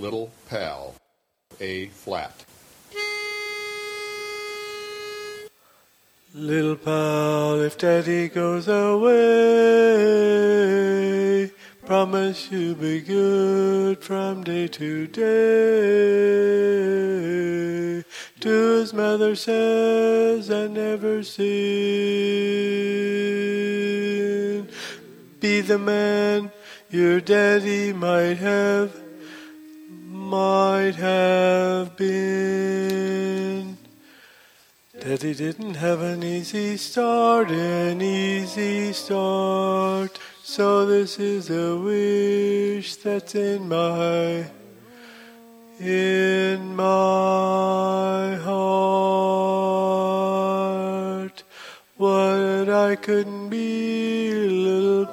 little pal, A flat. Little pal, if daddy goes away, promise you'll be good from day to day. Do as mother says and never sin. Be the man your daddy might have been. Daddy didn't have an easy start, so this is a wish that's in my heart. What I couldn't be, little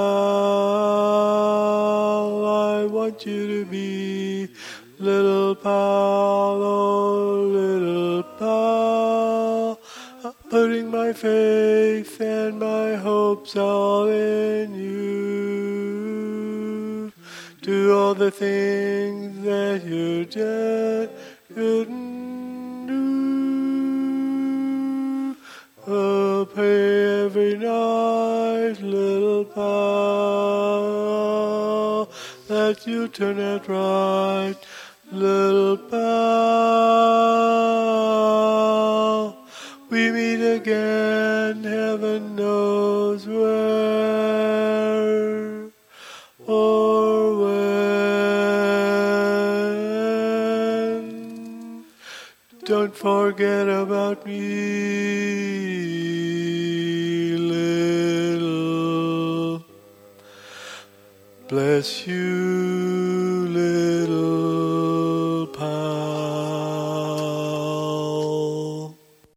pal, I want you to be, little pal, oh little pal. I'm putting my faith and my hopes all in you. Do all the things that your dad couldn't do. Oh, pray every night, little pal, that you turn out right, little pal. We meet again, heaven knows where or when. Don't forget about me, little. Bless you, little pal.